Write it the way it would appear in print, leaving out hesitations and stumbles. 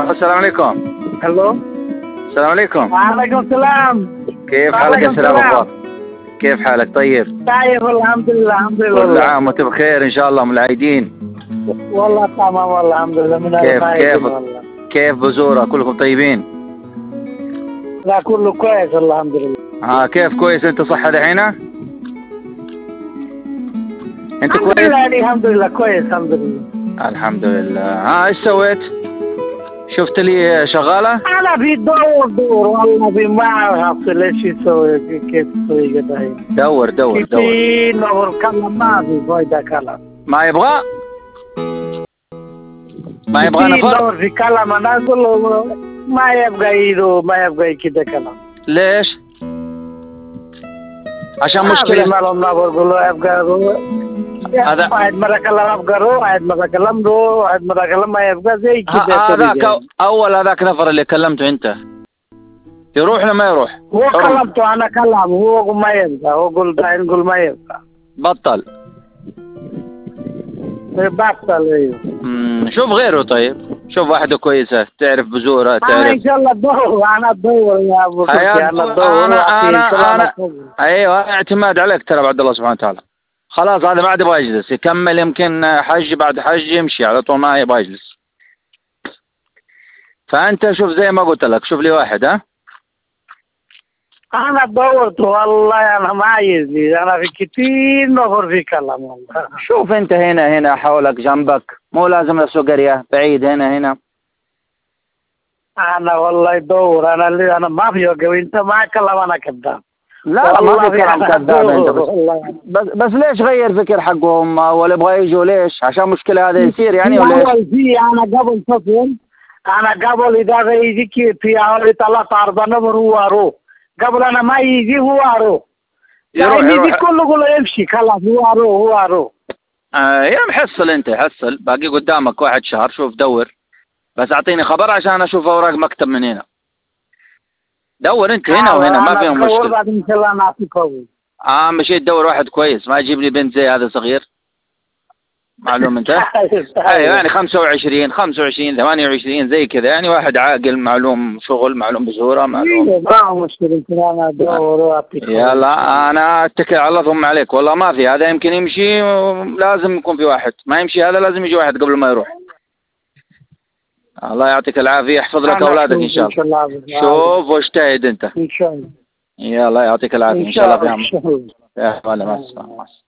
السلام عليكم. الو. السلام عليكم. وعليكم السلام. كيف حالك يا سلام أخبار؟ كيف حالك طيب؟ طيب الحمد لله الحمد لله. كل عام وانت بخير إن شاء الله من العايدين. والله تمام والله الحمد لله من كيف والله. كيف بزورة كلكم طيبين؟ لا كله كويس الحمد لله. كيف كويس أنت صحة دحين؟ أنت الحمد كويس؟ لله الحمد لله كويس الحمد لله. الحمم لله. إيش سويت؟ شفت لي شغالة؟ أنا في دور والله في ما أعرف ليش يسوي كيف يسوي كده. دور. كثير نور كلام ما في فايدة كلام. ما يبغى نفر؟ دور في كلام أنا أقول له ما يبغى يدو ما يبغى كده كلام. ليش؟ عشان مشكلة. ما لهم نقول له يبغى هذا واحد مرة كلام أبغى واحد مرة كلام واحد مرة كلام ما يبغى زي كده. هذاك أول هذاك نفر اللي كلمته أنت يروح ولا ما يروح؟ هو كلمته أنا كلام هو ما يبغى هو قول ما يبغى. بطل. أيوه. شوف غيره طيب. شوف واحدة كويسة تعرف بزورة تعرف. أنا إن شاء الله أدور يا أبو تركي أنا أدور. أنا أيوه اعتماد عليك ترى بعد الله سبحانه وتعالى. خلاص هذا ما عاد يبغى يجلس يكمل يمكن حج بعد حج يمشي على طول ما يبغى يجلس. فأنت شوف زي ما قلت لك شوف لي واحد أنا دورت والله أنا ما عايزني أنا في كتير نفر في كلام والله. شوف أنت هنا حولك جنبك مو لازم لسه قرية بعيد هنا. أنا والله دور أنا ما في وقوي أنت ما كلام أنا كذاب. لا ما في كلام كذاب أنت بس ليش غير فكر حقهم ولا يبغى يجوا ليش؟ عشان مشكلة هذا يصير يعني ولا إيش؟ أنا قبل صفين أنا قبل إذا يجي في أول 3-4 نفر هو أروح قبل أنا ما يجي هو أروح. يعني يجي كله يمشي خلاص هو أروح. يا محصل أنت حصل باقي قدامك 1 شهر شوف دور بس أعطيني خبر عشان أشوف أوراق مكتب من هنا. دور أنت هنا وهنا ما فيهم مشكلة. بعد إن شاء الله نعطيك قوي. مشيت تدور واحد كويس ما تجيب لي بنت زي هذا صغير. معلوم أنت؟ أيوة يعني 25 28 زي كذا يعني واحد عاقل معلوم شغل معلوم بزورة معلوم. ما مشكلة أنا أدور وأعطيك. يلا أنا أتكل على الله ثم عليك والله ما في هذا يمكن يمشي لازم يكون في واحد ما يمشي هذا لازم يجي واحد قبل ما يروح. الله يعطيك العافية يحفظ لك أولادك إن شاء الله. شوف واجتهد أنت. إن شاء الله. يلا يعطيك العافية إن شاء الله. يا هلا مع السلامة.